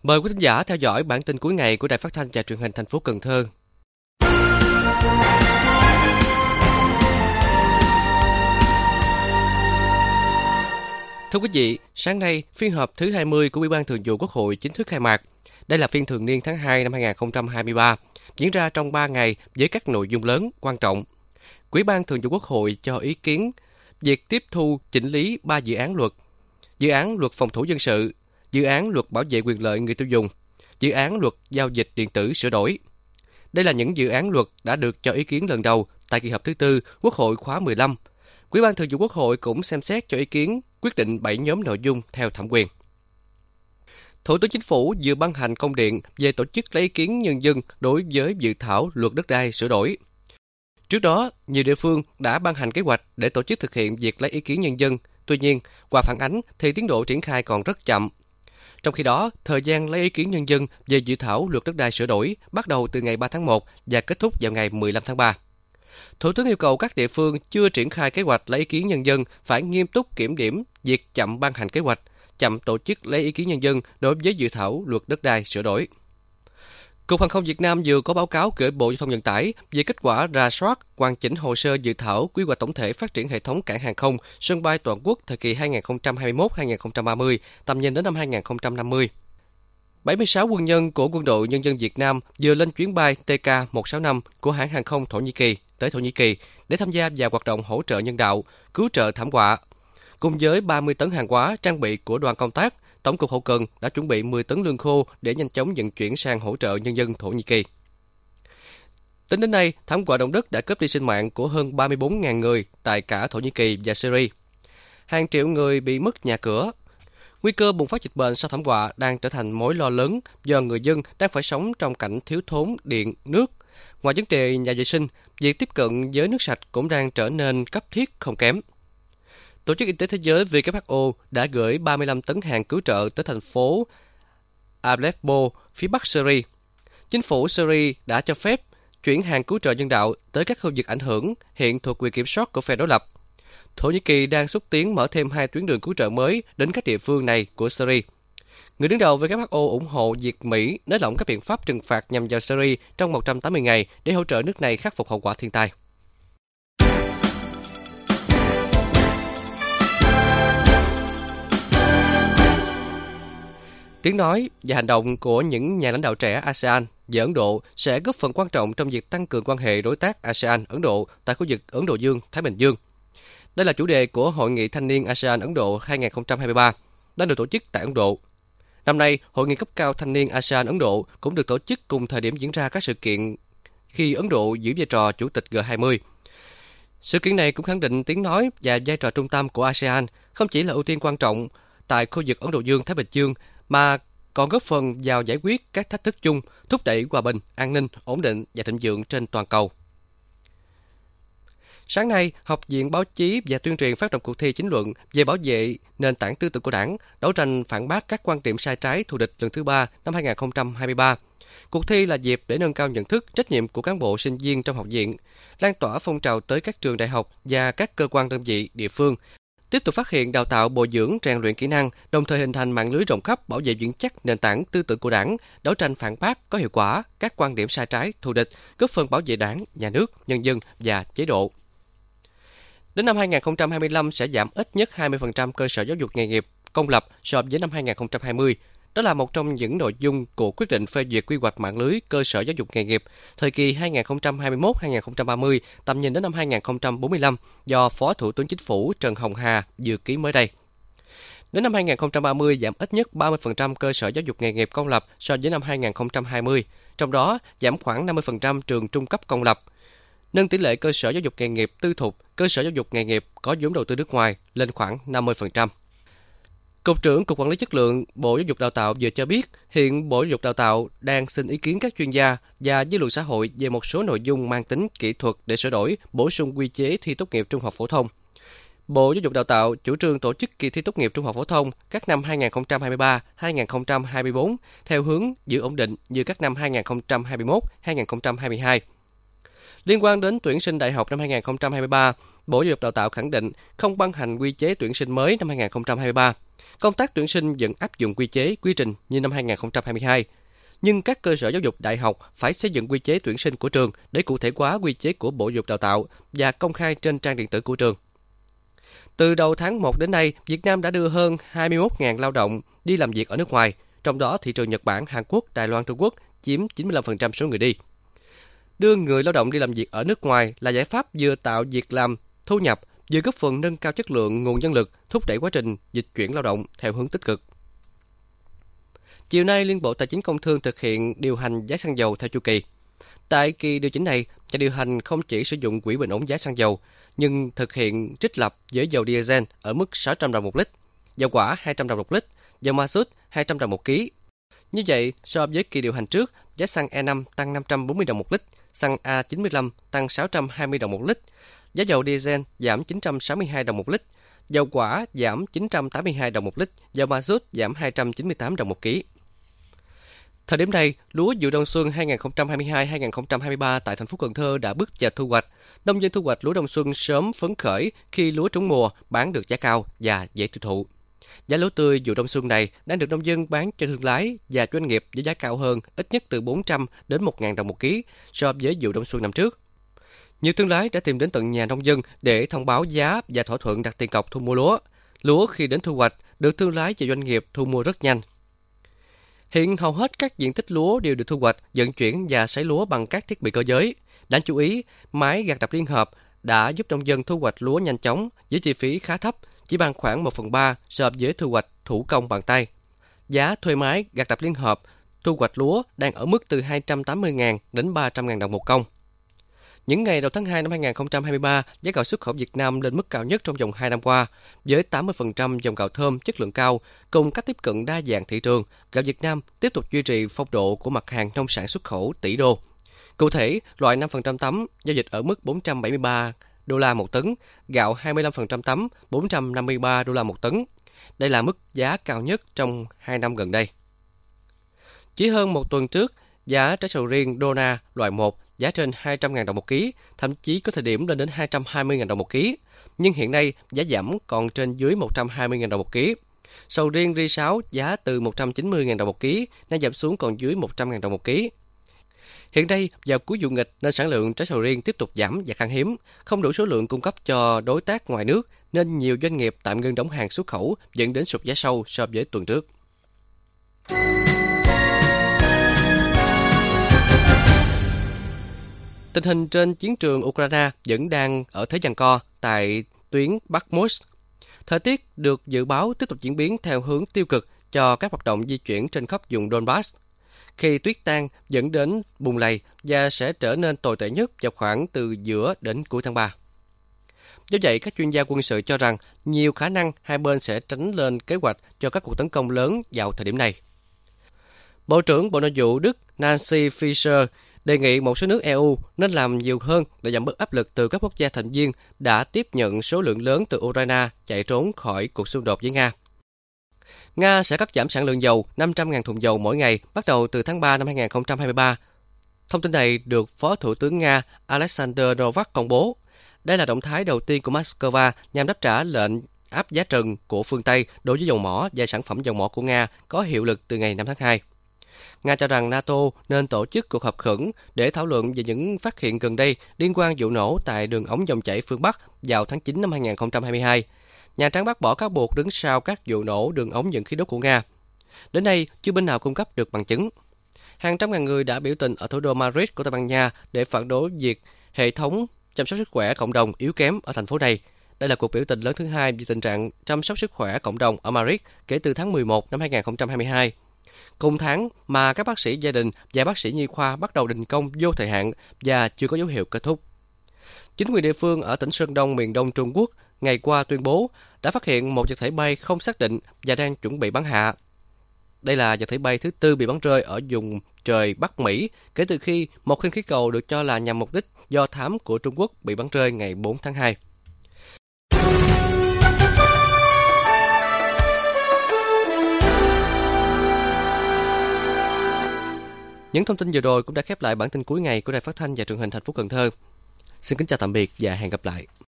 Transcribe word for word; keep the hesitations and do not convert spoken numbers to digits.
Mời quý thính giả theo dõi bản tin cuối ngày của Đài Phát thanh và Truyền hình thành phố Cần Thơ. Thưa quý vị, sáng nay, phiên họp thứ hai mươi của Ủy ban Thường vụ Quốc hội chính thức khai mạc. Đây là phiên thường niên tháng hai năm hai không hai ba, diễn ra trong ba ngày với các nội dung lớn, quan trọng. Ủy ban Thường vụ Quốc hội cho ý kiến việc tiếp thu chỉnh lý ba dự án luật: dự án luật phòng thủ dân sự, dự án luật bảo vệ quyền lợi người tiêu dùng, dự án luật giao dịch điện tử sửa đổi. Đây là những dự án luật đã được cho ý kiến lần đầu tại kỳ họp thứ tư Quốc hội khóa mười lăm. Ủy ban Thường vụ Quốc hội cũng xem xét cho ý kiến quyết định bảy nhóm nội dung theo thẩm quyền. Thủ tướng Chính phủ vừa ban hành công điện về tổ chức lấy ý kiến nhân dân đối với dự thảo luật đất đai sửa đổi. Trước đó, nhiều địa phương đã ban hành kế hoạch để tổ chức thực hiện việc lấy ý kiến nhân dân. Tuy nhiên, qua phản ánh thì tiến độ triển khai còn rất chậm. Trong khi đó, thời gian lấy ý kiến nhân dân về dự thảo luật đất đai sửa đổi bắt đầu từ ngày ba tháng một và kết thúc vào ngày mười lăm tháng ba. Thủ tướng yêu cầu các địa phương chưa triển khai kế hoạch lấy ý kiến nhân dân phải nghiêm túc kiểm điểm việc chậm ban hành kế hoạch, chậm tổ chức lấy ý kiến nhân dân đối với dự thảo luật đất đai sửa đổi. Cục Hàng không Việt Nam vừa có báo cáo gửi Bộ Giao thông Vận tải về kết quả rà soát, hoàn chỉnh hồ sơ dự thảo quy hoạch tổng thể phát triển hệ thống cảng hàng không, sân bay toàn quốc thời kỳ hai nghìn không trăm hai mươi mốt đến hai nghìn không trăm ba mươi, tầm nhìn đến năm hai nghìn không trăm năm mươi. bảy mươi sáu quân nhân của Quân đội Nhân dân Việt Nam vừa lên chuyến bay T K một sáu năm của hãng hàng không Thổ Nhĩ Kỳ tới Thổ Nhĩ Kỳ để tham gia vào hoạt động hỗ trợ nhân đạo, cứu trợ thảm họa. Cùng với ba mươi tấn hàng hóa trang bị của đoàn công tác, Tổng cục Hậu cần đã chuẩn bị mười tấn lương khô để nhanh chóng vận chuyển sang hỗ trợ nhân dân Thổ Nhĩ Kỳ. Tính đến nay, thảm họa động đất đã cướp đi sinh mạng của hơn ba mươi bốn nghìn người tại cả Thổ Nhĩ Kỳ và Syria. Hàng triệu người bị mất nhà cửa. Nguy cơ bùng phát dịch bệnh sau thảm họa đang trở thành mối lo lớn do người dân đang phải sống trong cảnh thiếu thốn điện, nước. Ngoài vấn đề nhà vệ sinh, việc tiếp cận với nước sạch cũng đang trở nên cấp thiết không kém. Tổ chức Y tế Thế giới W H O đã gửi ba mươi lăm tấn hàng cứu trợ tới thành phố Aleppo, phía bắc Syria. Chính phủ Syria đã cho phép chuyển hàng cứu trợ nhân đạo tới các khu vực ảnh hưởng hiện thuộc quyền kiểm soát của phe đối lập. Thổ Nhĩ Kỳ đang xúc tiến mở thêm hai tuyến đường cứu trợ mới đến các địa phương này của Syria. Người đứng đầu W H O ủng hộ việc Mỹ nới lỏng các biện pháp trừng phạt nhằm vào Syria trong một trăm tám mươi ngày để hỗ trợ nước này khắc phục hậu quả thiên tai. Tiếng nói và hành động của những nhà lãnh đạo trẻ a sê an và Ấn Độ sẽ góp phần quan trọng trong việc tăng cường quan hệ đối tác a sê an-Ấn Độ tại khu vực Ấn Độ Dương-Thái Bình Dương. Đây là chủ đề của Hội nghị Thanh niên a sê an-Ấn Độ hai nghìn không trăm hai mươi ba, đang được tổ chức tại Ấn Độ. Năm nay, Hội nghị cấp cao Thanh niên a sê an-Ấn Độ cũng được tổ chức cùng thời điểm diễn ra các sự kiện khi Ấn Độ giữ vai trò chủ tịch G hai mươi. Sự kiện này cũng khẳng định tiếng nói và vai trò trung tâm của a sê an không chỉ là ưu tiên quan trọng tại khu vực Ấn Độ Dương-Thái Bình Dương, mà còn góp phần vào giải quyết các thách thức chung, thúc đẩy hòa bình, an ninh, ổn định và thịnh vượng trên toàn cầu. Sáng nay, Học viện Báo chí và Tuyên truyền phát động cuộc thi chính luận về bảo vệ nền tảng tư tưởng của Đảng, đấu tranh phản bác các quan điểm sai trái thù địch lần thứ ba năm hai nghìn không trăm hai mươi ba. Cuộc thi là dịp để nâng cao nhận thức, trách nhiệm của cán bộ sinh viên trong học viện, lan tỏa phong trào tới các trường đại học và các cơ quan đơn vị địa phương, tiếp tục phát hiện, đào tạo, bồi dưỡng, rèn luyện kỹ năng, đồng thời hình thành mạng lưới rộng khắp bảo vệ vững chắc nền tảng tư tưởng của Đảng, đấu tranh phản bác có hiệu quả các quan điểm sai trái, thù địch, góp phần bảo vệ Đảng, nhà nước, nhân dân và chế độ. Đến năm hai nghìn không trăm hai mươi lăm sẽ giảm ít nhất hai mươi phần trăm cơ sở giáo dục nghề nghiệp công lập so với năm hai nghìn không trăm hai mươi. Đó là một trong những nội dung của quyết định phê duyệt quy hoạch mạng lưới cơ sở giáo dục nghề nghiệp thời kỳ hai nghìn không trăm hai mươi mốt đến hai nghìn không trăm ba mươi, tầm nhìn đến năm hai nghìn không trăm bốn mươi lăm do Phó Thủ tướng Chính phủ Trần Hồng Hà vừa ký mới đây. Đến năm hai nghìn không trăm ba mươi, giảm ít nhất ba mươi phần trăm cơ sở giáo dục nghề nghiệp công lập so với năm hai nghìn không trăm hai mươi, trong đó giảm khoảng năm mươi phần trăm trường trung cấp công lập, nâng tỷ lệ cơ sở giáo dục nghề nghiệp tư thục, cơ sở giáo dục nghề nghiệp có vốn đầu tư nước ngoài lên khoảng năm mươi phần trăm. Cục trưởng Cục Quản lý Chất lượng Bộ Giáo dục Đào tạo vừa cho biết, hiện Bộ Giáo dục Đào tạo đang xin ý kiến các chuyên gia và dư luận xã hội về một số nội dung mang tính kỹ thuật để sửa đổi, bổ sung quy chế thi tốt nghiệp trung học phổ thông. Bộ Giáo dục Đào tạo chủ trương tổ chức kỳ thi tốt nghiệp trung học phổ thông các năm hai nghìn không trăm hai mươi ba, hai nghìn không trăm hai mươi tư theo hướng giữ ổn định như các năm hai nghìn không trăm hai mươi mốt, hai nghìn không trăm hai mươi hai. Liên quan đến tuyển sinh đại học năm hai không hai ba, Bộ Giáo dục Đào tạo khẳng định không ban hành quy chế tuyển sinh mới năm hai không hai ba. Công tác tuyển sinh vẫn áp dụng quy chế, quy trình như năm hai không hai hai. Nhưng các cơ sở giáo dục đại học phải xây dựng quy chế tuyển sinh của trường để cụ thể hóa quy chế của Bộ Giáo dục Đào tạo và công khai trên trang điện tử của trường. Từ đầu tháng một đến nay, Việt Nam đã đưa hơn hai mươi mốt nghìn lao động đi làm việc ở nước ngoài, trong đó thị trường Nhật Bản, Hàn Quốc, Đài Loan, Trung Quốc chiếm chín mươi lăm phần trăm số người đi. Đưa người lao động đi làm việc ở nước ngoài là giải pháp vừa tạo việc làm, thu nhập, vừa góp phần nâng cao chất lượng nguồn nhân lực, thúc đẩy quá trình dịch chuyển lao động theo hướng tích cực. Chiều nay, Liên Bộ Tài chính Công Thương thực hiện điều hành giá xăng dầu theo chu kỳ. Tại kỳ điều chỉnh này, nhà điều hành không chỉ sử dụng quỹ bình ổn giá xăng dầu, nhưng thực hiện trích lập với dầu diesel ở mức sáu trăm đồng một lít, dầu hỏa hai trăm đồng một lít, dầu ma xút hai trăm đồng một ký. Như vậy, so với kỳ điều hành trước, giá xăng E năm tăng năm trăm bốn mươi đồng một lít, xăng A chín mươi lăm tăng sáu trăm hai mươi đồng một lít, giá dầu diesel giảm chín trăm sáu mươi hai đồng một lít, dầu hỏa giảm chín trăm tám mươi hai đồng một lít, dầu ma xút giảm hai trăm chín mươi tám đồng một ký. Thời điểm này, lúa vụ đông xuân hai không hai hai hai không hai ba tại thành phố Cần Thơ đã bước vào thu hoạch. Nông dân thu hoạch lúa đông xuân sớm phấn khởi khi lúa trúng mùa bán được giá cao và dễ tiêu thụ. Giá lúa tươi vụ đông xuân này đang được nông dân bán cho thương lái và doanh nghiệp với giá cao hơn ít nhất từ bốn trăm đến một nghìn đồng một ký so với vụ đông xuân năm trước. Nhiều thương lái đã tìm đến tận nhà nông dân để thông báo giá và thỏa thuận đặt tiền cọc thu mua lúa. Lúa khi đến thu hoạch được thương lái và doanh nghiệp thu mua rất nhanh. Hiện hầu hết các diện tích lúa đều được thu hoạch, vận chuyển và sấy lúa bằng các thiết bị cơ giới. Đáng chú ý, máy gặt đập liên hợp đã giúp nông dân thu hoạch lúa nhanh chóng với chi phí khá thấp, chỉ bằng khoảng một phần ba so với thu hoạch thủ công bằng tay. Giá thuê máy gặt đập liên hợp thu hoạch lúa đang ở mức từ hai trăm tám mươi nghìn đến ba trăm nghìn đồng một công. Những ngày đầu tháng hai năm hai không hai ba, giá gạo xuất khẩu Việt Nam lên mức cao nhất trong vòng hai năm qua, với tám mươi phần trăm dòng gạo thơm chất lượng cao, cùng cách tiếp cận đa dạng thị trường, gạo Việt Nam tiếp tục duy trì phong độ của mặt hàng nông sản xuất khẩu tỷ đô. Cụ thể, loại năm phần trăm tấm giao dịch ở mức bốn trăm bảy mươi ba đô la một tấn, gạo hai mươi lăm phần trăm tấm bốn trăm năm mươi ba đô la một tấn. Đây là mức giá cao nhất trong hai năm gần đây. Chỉ hơn một tuần trước, giá trái sầu riêng Dona loại một giá trên hai trăm nghìn đồng một ký, thậm chí có thời điểm lên đến hai trăm hai mươi nghìn đồng một ký. Nhưng hiện nay, giá giảm còn trên dưới một trăm hai mươi nghìn đồng một ký. Sầu riêng ri sáu giá từ một trăm chín mươi nghìn đồng một ký, nay giảm xuống còn dưới một trăm nghìn đồng một ký. Hiện nay, vào cuối vụ nghịch nên sản lượng trái sầu riêng tiếp tục giảm và khan hiếm, không đủ số lượng cung cấp cho đối tác ngoài nước, nên nhiều doanh nghiệp tạm ngưng đóng hàng xuất khẩu, dẫn đến sụt giá sâu so với tuần trước. Tình hình trên chiến trường Ukraine vẫn đang ở thế giằng co tại tuyến Bakhmut. Thời tiết được dự báo tiếp tục diễn biến theo hướng tiêu cực cho các hoạt động di chuyển trên khắp vùng Donbass. Khi tuyết tan dẫn đến bùn lầy và sẽ trở nên tồi tệ nhất vào khoảng từ giữa đến cuối tháng ba. Do vậy, các chuyên gia quân sự cho rằng nhiều khả năng hai bên sẽ tránh lên kế hoạch cho các cuộc tấn công lớn vào thời điểm này. Bộ trưởng Bộ Nội vụ Đức Nancy Faeser đề nghị một số nước e u nên làm nhiều hơn để giảm bớt áp lực từ các quốc gia thành viên đã tiếp nhận số lượng lớn từ Ukraine chạy trốn khỏi cuộc xung đột với Nga. Nga sẽ cắt giảm sản lượng dầu năm trăm nghìn thùng dầu mỗi ngày bắt đầu từ tháng ba năm hai không hai ba. Thông tin này được Phó Thủ tướng Nga Alexander Novak công bố. Đây là động thái đầu tiên của Moscow nhằm đáp trả lệnh áp giá trần của phương Tây đối với dầu mỏ và sản phẩm dầu mỏ của Nga có hiệu lực từ ngày năm tháng hai. Nga cho rằng NATO nên tổ chức cuộc họp khẩn để thảo luận về những phát hiện gần đây liên quan vụ nổ tại đường ống dòng chảy phương Bắc vào tháng chín năm hai không hai hai. Nhà Trắng bác bỏ cáo buộc đứng sau các vụ nổ đường ống dẫn khí đốt của Nga. Đến nay, chưa bên nào cung cấp được bằng chứng. Hàng trăm ngàn người đã biểu tình ở thủ đô Madrid của Tây Ban Nha để phản đối việc hệ thống chăm sóc sức khỏe cộng đồng yếu kém ở thành phố này. Đây là cuộc biểu tình lớn thứ hai về tình trạng chăm sóc sức khỏe cộng đồng ở Madrid kể từ tháng mười một năm hai không hai hai. Cùng tháng mà các bác sĩ gia đình và bác sĩ nhi khoa bắt đầu đình công vô thời hạn và chưa có dấu hiệu kết thúc. Chính quyền địa phương ở tỉnh Sơn Đông miền Đông Trung Quốc ngày qua tuyên bố đã phát hiện một vật thể bay không xác định và đang chuẩn bị bắn hạ. Đây là vật thể bay thứ tư bị bắn rơi ở vùng trời Bắc Mỹ kể từ khi một khinh khí cầu được cho là nhằm mục đích do thám của Trung Quốc bị bắn rơi ngày bốn tháng hai. Những thông tin vừa rồi cũng đã khép lại bản tin cuối ngày của Đài Phát thanh và Truyền hình thành phố Cần Thơ. Xin kính chào tạm biệt và hẹn gặp lại.